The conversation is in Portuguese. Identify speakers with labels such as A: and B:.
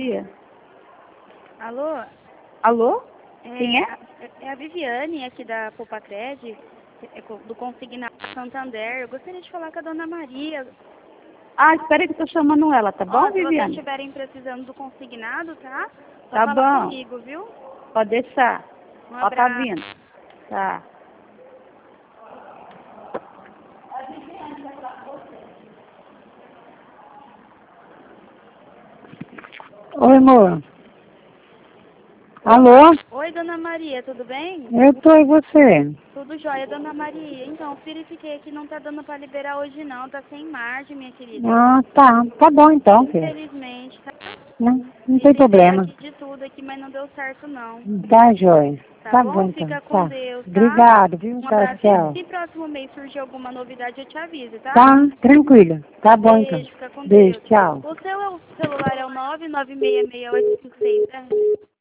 A: dia.
B: Alô?
A: Alô? Quem é?
B: É a Viviane, aqui da Popacred, do Consignado Santander. Eu gostaria de falar com a Dona Maria.
A: Ah, espera aí que eu tô chamando ela, tá bom,
B: Se vocês
A: Viviane?
B: estiverem precisando do consignado, tá? Só
A: Tá
B: falar
A: bom.
B: comigo, viu?
A: Pode deixar.
B: Um
A: Ó, tá
B: abraço.
A: vindo. Tá.
C: Oi, amor. Alô?
B: Oi, Dona Maria, tudo bem?
C: Eu tô, e você?
B: Tudo jóia, Dona Maria. Então, verifiquei que não tá dando pra liberar hoje não, tá sem margem, minha querida.
C: Ah, tá. Tá bom então, filho.
B: Infelizmente, tá?
C: Não tem
B: Tentei ver
C: problema.
B: aqui de tudo aqui, mas não deu certo não.
C: Tá, joia.
B: Tá
C: Tá
B: bom?
C: bom então.
B: Fica com
C: Tá.
B: Deus, tá?
C: Obrigado, viu?
B: Um
C: Tchau,
B: abraço.
C: tchau.
B: Se próximo mês surgir alguma novidade, eu te aviso, tá?
C: Tá, tranquilo. Tá bom então.
B: Beijo, fica com
C: Beijo,
B: Deus.
C: tchau.
B: O seu celular é o 9966856, né?